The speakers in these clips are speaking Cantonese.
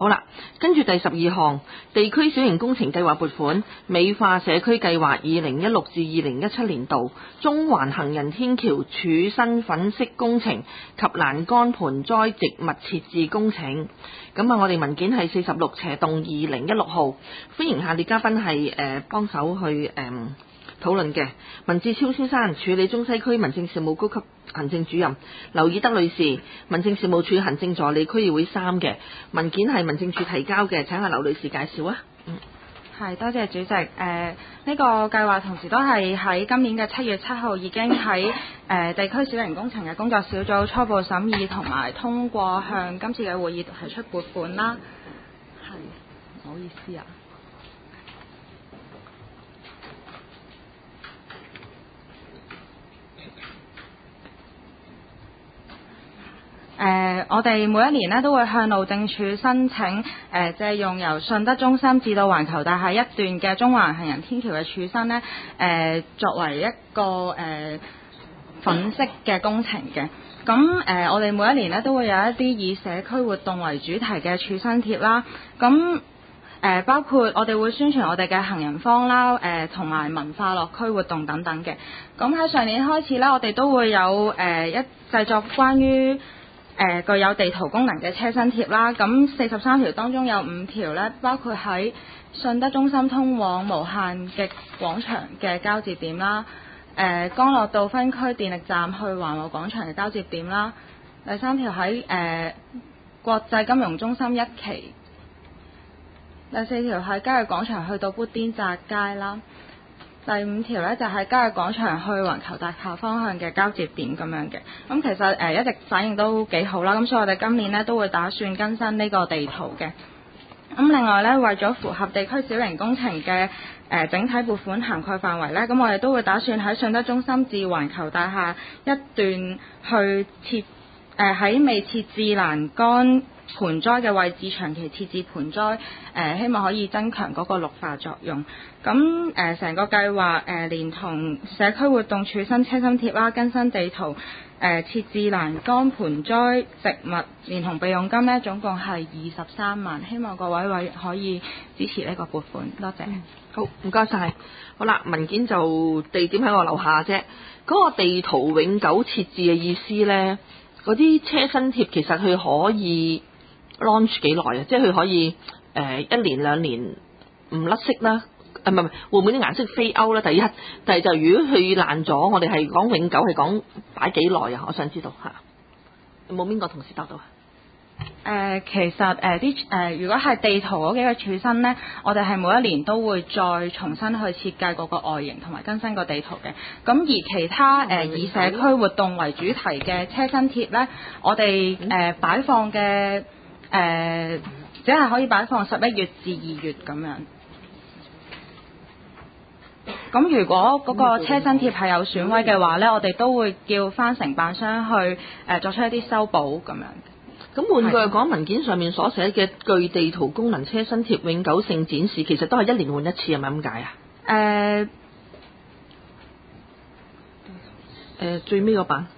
好啦，跟住第12項地區小型工程計劃撥款，美化社區計劃2016至2017年度中環行人天橋柱身粉飾工程及欄杆盆栽植物設置工程。咁啊，我哋文件係46/2016號，歡迎下列嘉賓係幫手去討論嘅。文志超先生，署理中西區民政事務高級行政主任；劉以德女士，民政事務處行政助理，區議會3嘅。文件係民政處提交嘅，請下劉女士介紹啊。 係，多謝主席。呢個計劃同時都係喺今年嘅7月7號已經喺地區小型工程嘅工作小組初步審議同埋通過，向今次嘅會議提出撥款啦。係，唔好意思啊。我哋每一年呢都會向路政署申請借用由順德中心至到環球大廈一段嘅中環行人天橋嘅柱身呢，作為一個粉飾嘅工程嘅。咁我哋每一年呢都會有一啲以社區活動為主題嘅柱身貼啦。咁包括我哋會宣傳我哋嘅行人坊啦，同埋文化樂區活動等等嘅。咁喺上年開始呢，我哋都會有製作關於具有地圖功能嘅車身貼啦。咁43條當中有5條呢，包括喺順德中心通往無限極廣場嘅交接點啦，江樂道分區電力站去環和廣場嘅交接點啦。第3條喺國際金融中心1期。第4條喺嘉裕廣場去到砵甸乍街啦。第5條呢，就係嘉裕廣場去環球大廈方向嘅交接點咁樣嘅。咁其實一直反應都幾好啦，咁所以我哋今年呢都會打算更新呢個地圖嘅。咁另外呢，為咗符合地區小型工程嘅整體撥款涵蓋範圍呢，咁我哋都會打算喺順德中心至環球大廈一段去設喺未設置欄杆盆栽嘅位置長期設置盆栽，希望可以增強嗰個綠化作用。咁成個計劃連同社區活動柱身車身貼啦、更新地圖、設置欄杆盆栽植物，連同備用金呢，總共係23萬。希望各位可以支持呢個撥款，多謝。 好，唔該晒。好啦，文件就地點喺我樓下啫。嗰個地圖永久設置嘅意思呢，嗰啲車身貼其實佢可以 launch 幾耐啊？即係佢可以1年2年唔甩色啦。唔係，會唔會啲顏色飛歐咧？第一，第二就如果佢爛咗，我哋係講永久，係講擺幾耐啊？我想知道嚇。有冇邊個同事答到啊？ 其實如果係地圖嗰幾個柱身呢，我哋係每一年都會再重新去設計嗰個外形同埋更新個地圖嘅。咁而其他以社區活動為主題嘅車身貼呢，我哋擺放嘅只係可以擺放11月至2月咁樣。咁如果嗰個車身貼係有損毀嘅話呢，我哋都會叫翻承辦商去作出一啲修補咁樣。 咁換句話講，文件上面所寫嘅具地圖功能車身貼永久性展示，其實都係1年換1次，係咪咁解啊？最尾個版。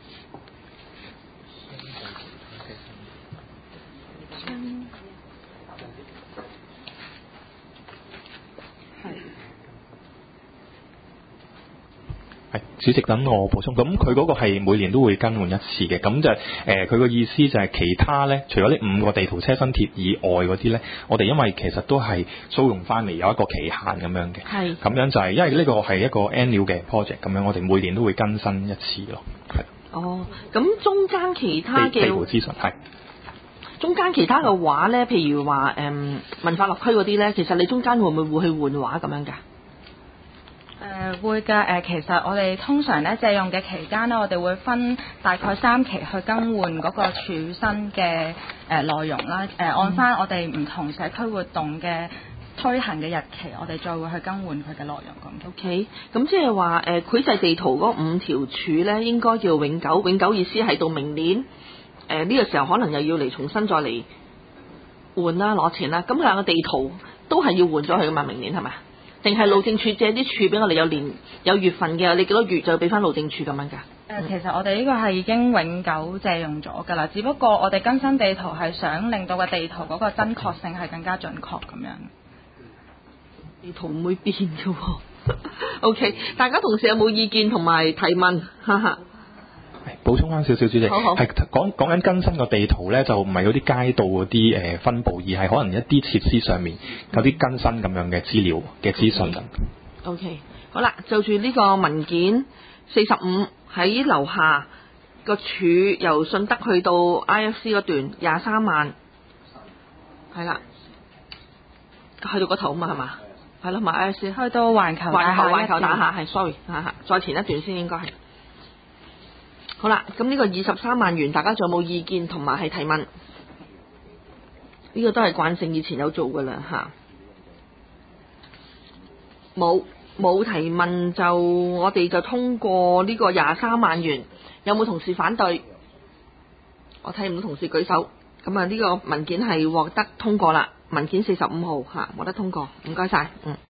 主席，等我補充。咁佢嗰個係每年都會更換一次嘅。咁就佢個意思就係其他呢，除咗呢5個地圖車身貼以外嗰啲呢，我哋因為其實都係租用翻嚟有一個期限咁樣嘅。係。咁樣就係因為呢個係一個 annual 嘅 project，咁樣我哋每年都會更新一次咯。係。哦，咁中間其他嘅地圖資訊係。中間其他嘅畫呢，譬如話文化樂區嗰啲呢，其實你中間會唔會去換畫咁樣㗎？ 會㗎。其實我哋通常咧借用嘅期間呢，我哋會分大概3期去更換嗰個柱身嘅內容啦。按翻我哋唔同社區活動嘅推行嘅日期，我哋再會去更換佢嘅內容咁。 OK， 咁即係話繪製地圖嗰5條柱呢，應該叫永久。永久意思係到明年呢個時候可能又要嚟重新再嚟換啦，攞錢啦。咁2個地圖都係要換咗佢㗎嘛？明年係咪？ 定係路政署借啲處俾我哋有月份嘅，你幾多月就俾翻路政署咁樣㗎？ 其實我哋呢個係已經永久借用咗㗎啦，只不過我哋更新地圖係想令到個地圖嗰個真確性係更加準確咁樣。 地圖唔會變嘅喎。OK， 大家同事有冇意見同埋提問？哈哈。 補充翻少少，主席， 好係講緊更新個地圖咧，就唔係嗰啲街道嗰啲分佈，而係可能一啲設施上面有啲更新咁樣嘅資料嘅資訊。 OK， 好啦，就住呢個文件45喺樓下個柱由順德去到 IFC 嗰段23萬，係啦，去到個頭啊嘛係嘛？係咯，買 IFC 去到環球大廈係 sorry 再前一段先應該係。好啦，咁呢個23萬元，大家仲有冇意見同埋係提問？呢個都係慣性，以前有做噶啦嚇。冇提問就我哋就通過呢個23萬元。有冇同事反對？我睇唔到同事舉手。咁啊，呢個文件係獲得通過啦。文件45號嚇獲得通過，唔該晒。